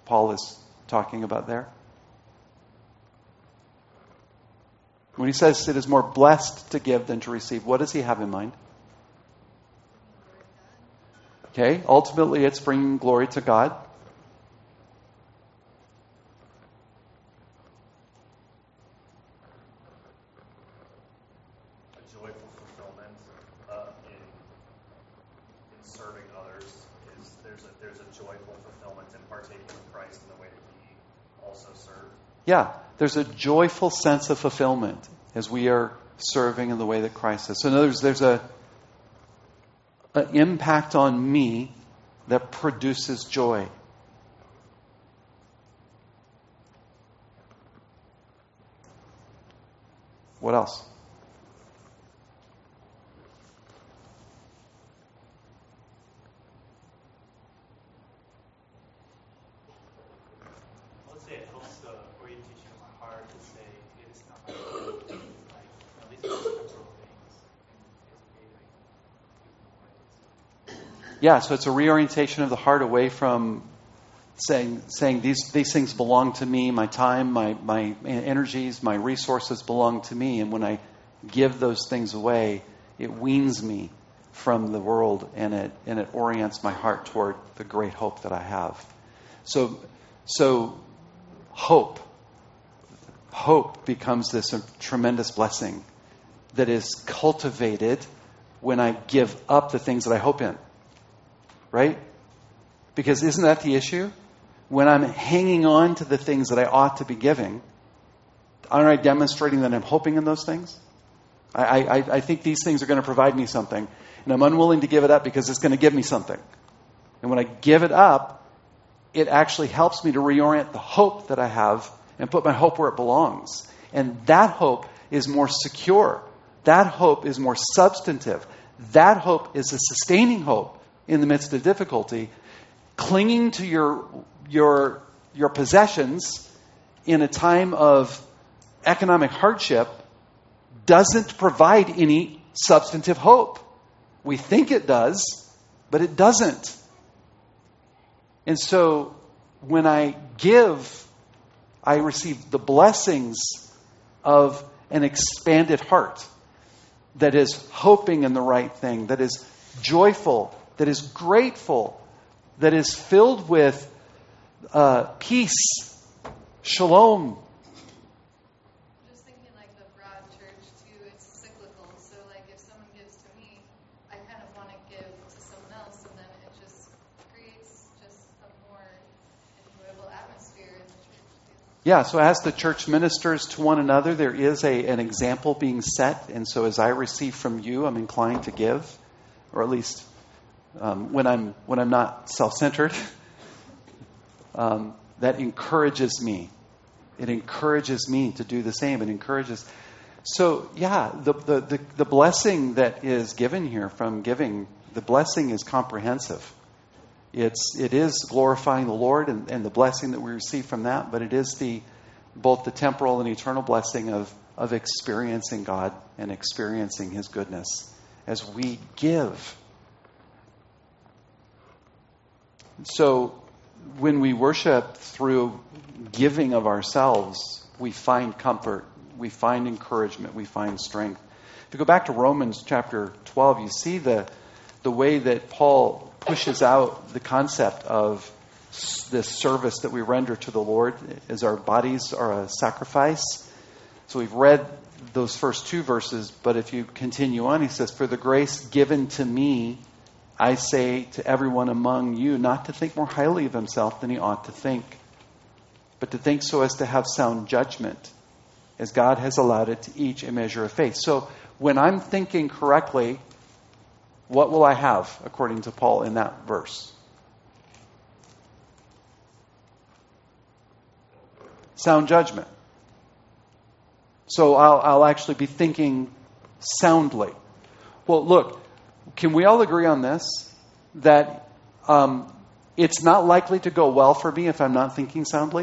Paul is talking about there? When he says it is more blessed to give than to receive, what does he have in mind? Okay, ultimately it's bringing glory to God. A joyful fulfillment in serving others is there's a joyful fulfillment in partaking of Christ in the way that He also served. Yeah, there's a joyful sense of fulfillment as we are serving in the way that Christ is. So in other words, there's an impact on me that produces joy. What else? I would say it helps the orientation of my heart to say it's not my will, like, these are just temporal things. And it's okay, Yeah, so it's a reorientation of the heart away from saying these things belong to me, my time, my energies, my resources belong to me, and when I give those things away, it weans me from the world and it orients my heart toward the great hope that I have. So hope becomes this tremendous blessing that is cultivated when I give up the things that I hope in. Right? Because isn't that the issue? When I'm hanging on to the things that I ought to be giving, aren't I demonstrating that I'm hoping in those things? I think these things are going to provide me something, and I'm unwilling to give it up because it's going to give me something. And when I give it up, it actually helps me to reorient the hope that I have and put my hope where it belongs. And that hope is more secure. That hope is more substantive. That hope is a sustaining hope in the midst of difficulty. Clinging to your possessions in a time of economic hardship doesn't provide any substantive hope. We think it does, but it doesn't. And so when I give, I receive the blessings of an expanded heart that is hoping in the right thing, that is joyful, that is grateful, that is filled with peace, shalom. Just thinking like the broad church too, it's cyclical. So like if someone gives to me, I kind of want to give to someone else, and then it just creates just a more enjoyable atmosphere in the church too. Yeah, so as the church ministers to one another, there is an example being set. And so as I receive from you, I'm inclined to give, or at least when I'm not self-centered. That encourages me. It encourages me to do the same. It encourages. So yeah, the blessing that is given here from giving, the blessing is comprehensive. It is glorifying the Lord and the blessing that we receive from that, but it is both the temporal and eternal blessing of experiencing God and experiencing His goodness as we give. So when we worship through giving of ourselves, we find comfort, we find encouragement, we find strength. If you go back to Romans chapter 12, you see the way that Paul pushes out the concept of this service that we render to the Lord as our bodies are a sacrifice. So we've read those first two verses, but if you continue on, he says, "For the grace given to me, I say to everyone among you not to think more highly of himself than he ought to think, but to think so as to have sound judgment, as God has allowed it to each a measure of faith." So when I'm thinking correctly, what will I have, according to Paul in that verse? Sound judgment. So I'll actually be thinking soundly. Well, look, can we all agree on this? That it's not likely to go well for me if I'm not thinking soundly?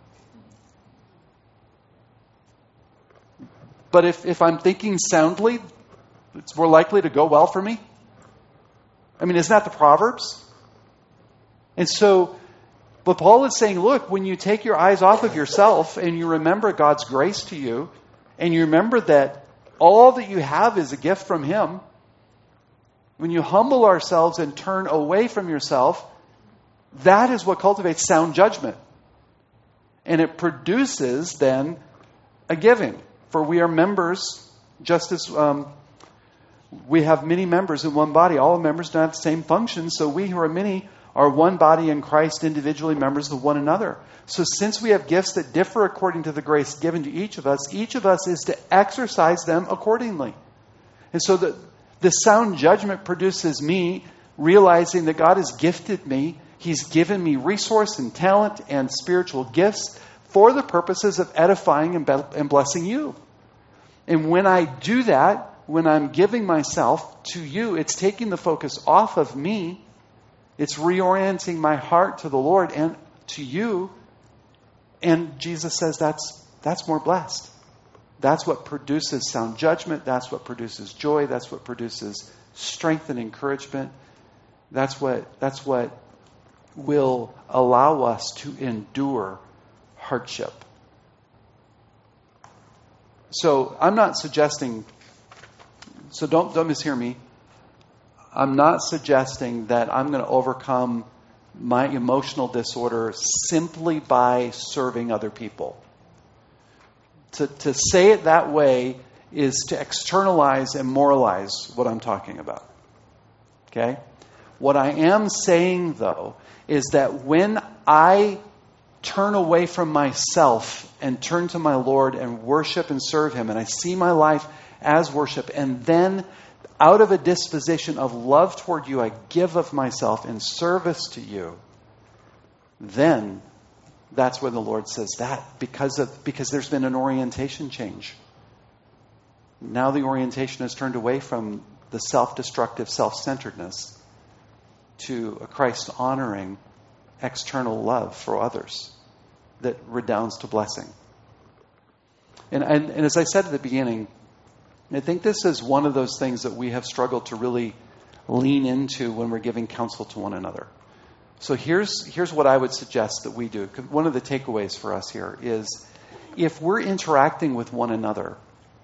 But if I'm thinking soundly, it's more likely to go well for me? I mean, isn't that the Proverbs? And so But Paul is saying, look, when you take your eyes off of yourself and you remember God's grace to you, and you remember that all that you have is a gift from Him, when you humble ourselves and turn away from yourself, that is what cultivates sound judgment. And it produces then a giving. For we are members, just as we have many members in one body. All members don't have the same function, so we who are many are one body in Christ, individually members of one another. So since we have gifts that differ according to the grace given to each of us is to exercise them accordingly. And so the sound judgment produces me realizing that God has gifted me. He's given me resource and talent and spiritual gifts for the purposes of edifying and blessing you. And when I do that, when I'm giving myself to you, it's taking the focus off of me. It's reorienting my heart to the Lord and to you. And Jesus says that's more blessed. That's what produces sound judgment. That's what produces joy. That's what produces strength and encouragement. That's what will allow us to endure hardship. So I'm not suggesting, so don't mishear me. I'm not suggesting that I'm going to overcome my emotional disorder simply by serving other people. To say it that way is to externalize and moralize what I'm talking about. Okay? What I am saying, though, is that when I turn away from myself and turn to my Lord and worship and serve Him, and I see my life as worship, and then out of a disposition of love toward you, I give of myself in service to you, then that's when the Lord says that, because there's been an orientation change. Now the orientation has turned away from the self-destructive self-centeredness to a Christ-honoring external love for others that redounds to blessing. And as I said at the beginning, I think this is one of those things that we have struggled to really lean into when we're giving counsel to one another. So here's what I would suggest that we do. One of the takeaways for us here is if we're interacting with one another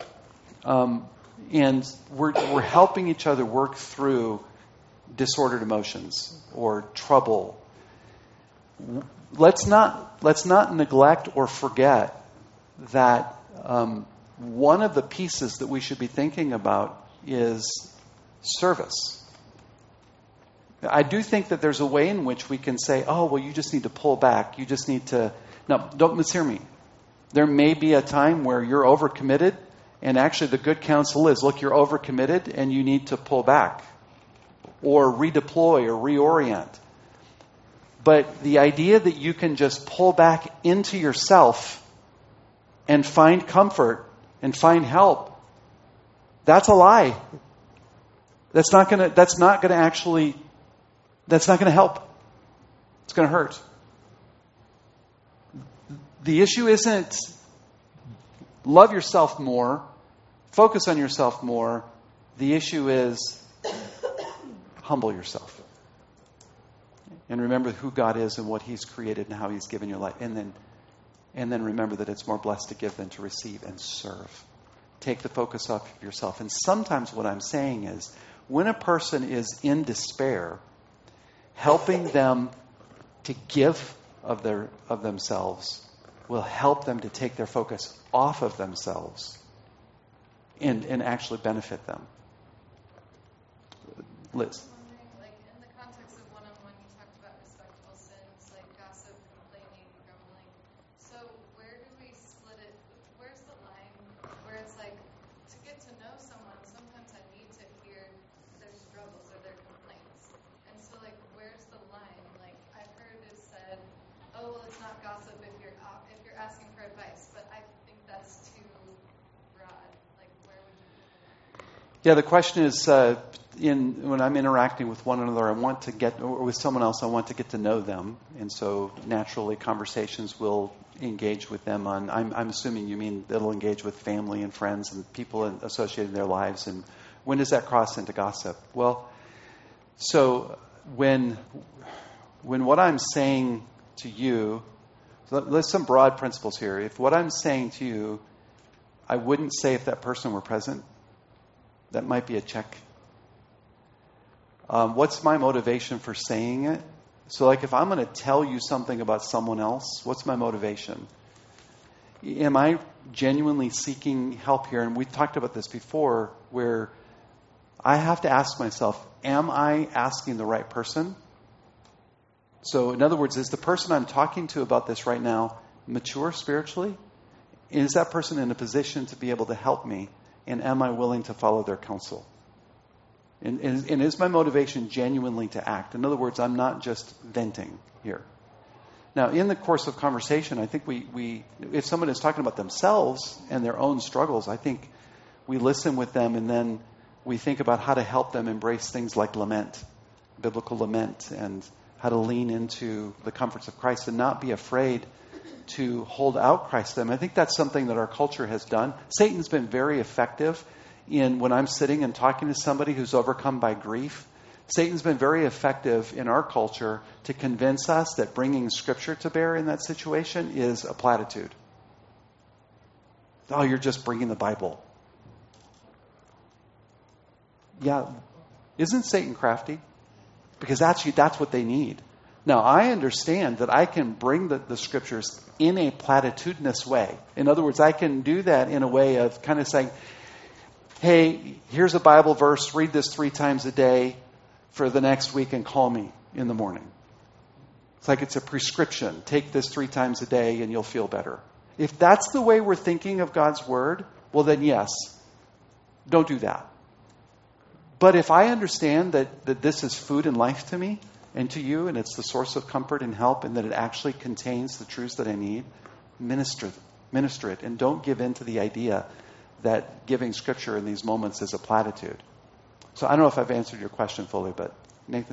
and we're helping each other work through disordered emotions or trouble, let's not neglect or forget that one of the pieces that we should be thinking about is service. I do think that there's a way in which we can say, oh, well, you just need to pull back. You just need to... No, don't mishear me. There may be a time where you're overcommitted, and actually the good counsel is, look, you're overcommitted and you need to pull back or redeploy or reorient. But the idea that you can just pull back into yourself and find comfort and find help, that's a lie. That's not going to help. It's going to hurt. The issue isn't love yourself more, focus on yourself more. The issue is humble yourself. And remember who God is and what He's created and how He's given your life. And then remember that it's more blessed to give than to receive, and serve. Take the focus off of yourself. And sometimes what I'm saying is, when a person is in despair, helping them to give of themselves will help them to take their focus off of themselves and actually benefit them. Liz. Like in the context of one-on-one, you talked about respectful sins, like gossip, complaining, grumbling. So where do we split it? Where's the line where it's like, to get to know someone, sometimes I need to hear their struggles or their complaints. And so like, where's the line? Like I've heard it said, oh, well, it's not gossip if you're asking for advice, but I think that's too broad. Like where would you put that? Yeah, the question is, when I'm interacting with one another, or with someone else, I want to get to know them. And so naturally conversations will engage with them on, I'm assuming you mean it'll engage with family and friends and people associated in their lives. And when does that cross into gossip? Well, so when what I'm saying to you, so there's some broad principles here. If what I'm saying to you, I wouldn't say if that person were present, that might be a check. What's my motivation for saying it? So like if I'm going to tell you something about someone else, what's my motivation? Am I genuinely seeking help here? And we've talked about this before, where I have to ask myself, am I asking the right person? So in other words, is the person I'm talking to about this right now mature spiritually? Is that person in a position to be able to help me? And am I willing to follow their counsel? And is my motivation genuinely to act? In other words, I'm not just venting here. Now, in the course of conversation, I think we if someone is talking about themselves and their own struggles, I think we listen with them and then we think about how to help them embrace things like lament, biblical lament, and how to lean into the comforts of Christ and not be afraid to hold out Christ to them. I think that's something that our culture has done. Satan's been very effective in when I'm sitting and talking to somebody who's overcome by grief. Satan's been very effective in our culture to convince us that bringing Scripture to bear in that situation is a platitude. Oh, you're just bringing the Bible. Yeah, isn't Satan crafty? Because that's what they need. Now, I understand that I can bring the Scriptures in a platitudinous way. In other words, I can do that in a way of kind of saying, hey, here's a Bible verse, read this 3 times a day for the next week and call me in the morning. It's like it's a prescription. Take this 3 times a day and you'll feel better. If that's the way we're thinking of God's Word, well then yes, don't do that. But if I understand that this is food and life to me and to you, and it's the source of comfort and help, and that it actually contains the truths that I need, minister it. And don't give in to the idea that giving Scripture in these moments is a platitude. So I don't know if I've answered your question fully, but Nathan?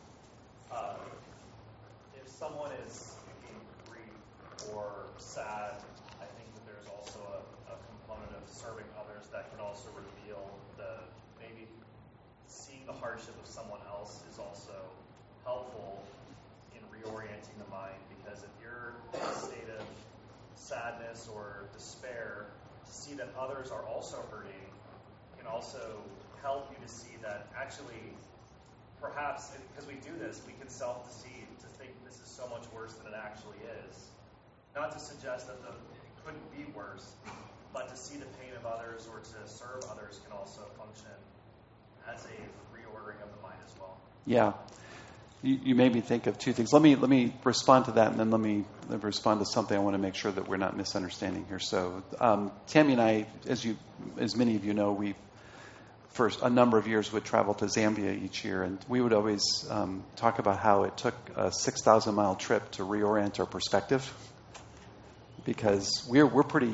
If someone is in grief or sad, I think that there's also a component of serving others that can also reveal maybe seeing the hardship of someone else is also helpful in reorienting the mind, because if you're in a state of sadness or despair, to see that others are also hurting can also help you to see that actually, perhaps, because we do this, we can self-deceive to think this is so much worse than it actually is. Not to suggest that it couldn't be worse, but to see the pain of others or to serve others can also function as a reordering of the mind as well. Yeah. You made me think of 2 things. Let me respond to that, and then let me respond to something I want to make sure that we're not misunderstanding here. So Tammy and I, as many of you know, we for a number of years would travel to Zambia each year, and we would always talk about how it took a 6,000-mile trip to reorient our perspective, because we're pretty.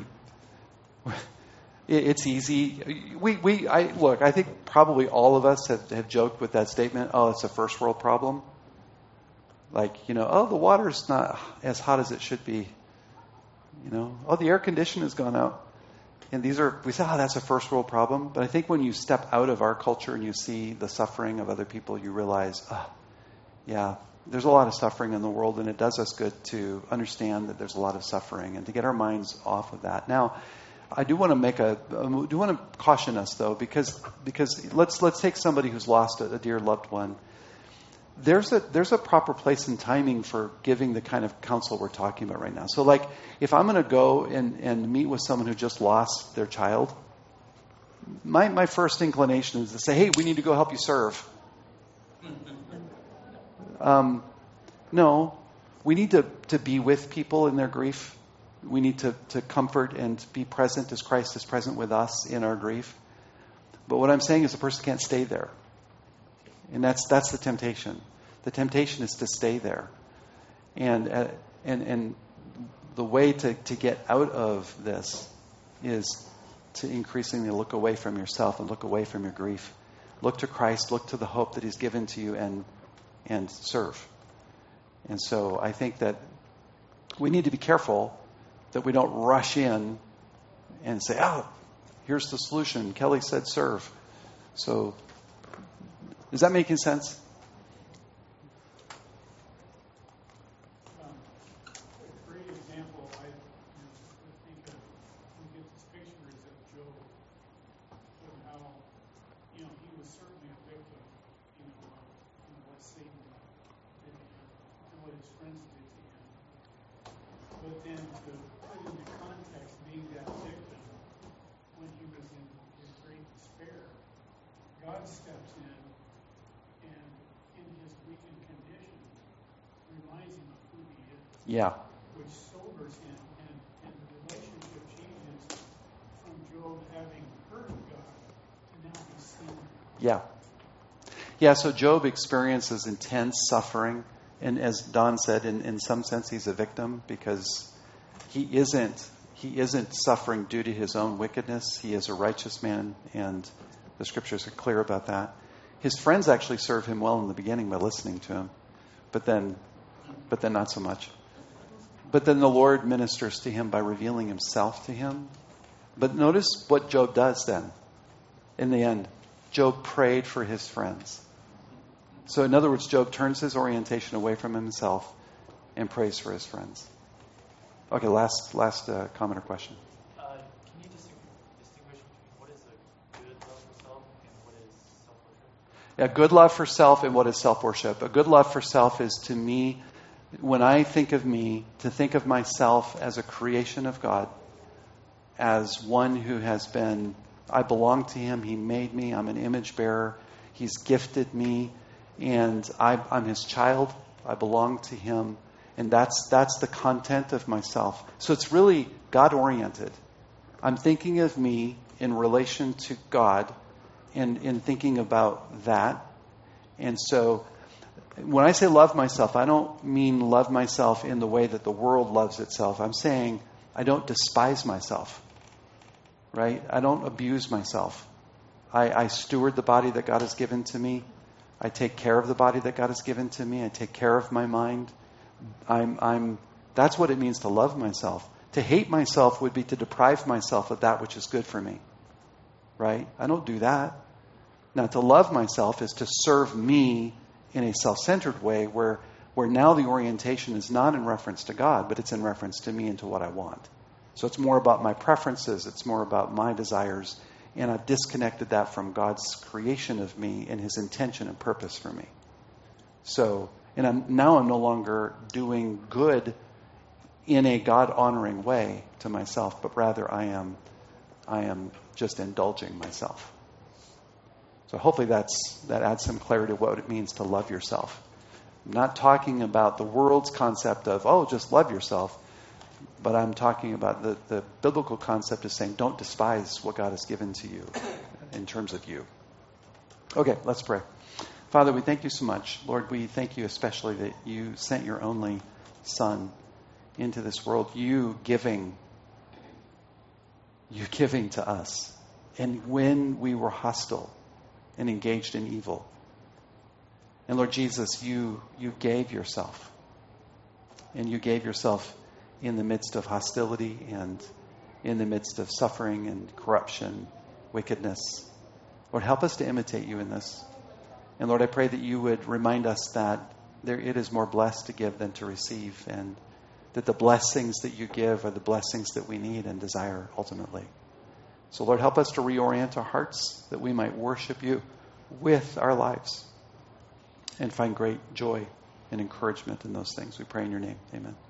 It's easy. I think probably all of us have joked with that statement. Oh, it's a first world problem. Like, the water's not as hot as it should be. Oh, the air conditioner has gone out. And we say, oh, that's a first world problem. But I think when you step out of our culture and you see the suffering of other people, you realize, yeah, there's a lot of suffering in the world, and it does us good to understand that there's a lot of suffering and to get our minds off of that. Now, I do want to caution us though, because let's take somebody who's lost a dear loved one. There's a proper place and timing for giving the kind of counsel we're talking about right now. So like, if I'm going to go and meet with someone who just lost their child, my first inclination is to say, hey, we need to go help you serve. No, we need to be with people in their grief. We need to comfort and be present as Christ is present with us in our grief. But what I'm saying is the person can't stay there. And that's the temptation. The temptation is to stay there. And the way to get out of this is to increasingly look away from yourself and look away from your grief. Look to Christ, look to the hope that He's given to you, and serve. And so I think that we need to be careful that we don't rush in and say, oh, here's the solution. Kelly said serve. So, is that making sense? but then to put into context being that victim when he was in great despair, God steps in and in his weakened condition reminds him of who he is, Yeah. which sobers him, and the relationship changes from Job having heard of God to now he's seen him. Yeah. Yeah, so Job experiences intense suffering. And as Don said, in some sense, he's a victim because he isn't suffering due to his own wickedness. He is a righteous man, and the scriptures are clear about that. His friends actually serve him well in the beginning by listening to him, but then not so much. But then the Lord ministers to him by revealing himself to him. But notice what Job does then. In the end, Job prayed for his friends. So in other words, Job turns his orientation away from himself and prays for his friends. Okay, last comment or question. Can you distinguish between what is a good love for self and what is self-worship? Yeah, good love for self and what is self-worship. A good love for self is, to me, when I think of me, to think of myself as a creation of God, as one who has been, I belong to him, he made me, I'm an image bearer, he's gifted me, and I'm his child, I belong to him, and that's the content of myself. So it's really God-oriented. I'm thinking of me in relation to God and in thinking about that. And so when I say love myself, I don't mean love myself in the way that the world loves itself. I'm saying I don't despise myself, right? I don't abuse myself. I steward the body that God has given to me. I take care of the body that God has given to me. I take care of my mind. That's what it means to love myself. To hate myself would be to deprive myself of that which is good for me, right? I don't do that. Now, to love myself is to serve me in a self-centered way where now the orientation is not in reference to God, but it's in reference to me and to what I want. So it's more about my preferences. It's more about my desires. And I've disconnected that from God's creation of me and his intention and purpose for me. So, and I'm no longer doing good in a God-honoring way to myself, but rather I am just indulging myself. So hopefully that adds some clarity to what it means to love yourself. I'm not talking about the world's concept of, just love yourself. But I'm talking about the biblical concept of saying, don't despise what God has given to you in terms of you. Okay, let's pray. Father, we thank you so much. Lord, we thank you especially that you sent your only Son into this world, you giving to us. And when we were hostile and engaged in evil. And Lord Jesus, you gave yourself. And you gave yourself in the midst of hostility and in the midst of suffering and corruption, wickedness. Lord, help us to imitate you in this. And Lord, I pray that you would remind us that it is more blessed to give than to receive, and that the blessings that you give are the blessings that we need and desire ultimately. So Lord, help us to reorient our hearts that we might worship you with our lives and find great joy and encouragement in those things. We pray in your name. Amen.